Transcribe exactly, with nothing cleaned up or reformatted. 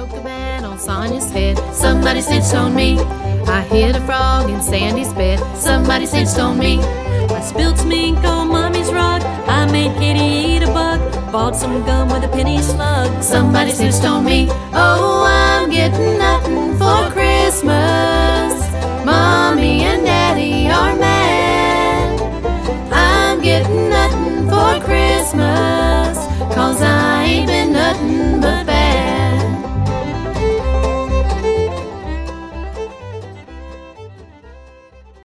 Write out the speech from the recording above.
broke a bat on Sonia's head. Somebody snitched on me. I hit a frog in Sandy's bed. Somebody snitched on me. I spilled some ink on Mommy's rug. I made Kitty eat a bug. Bought some gum with a penny slug. Somebody snitched on me. Oh, I'm getting nothing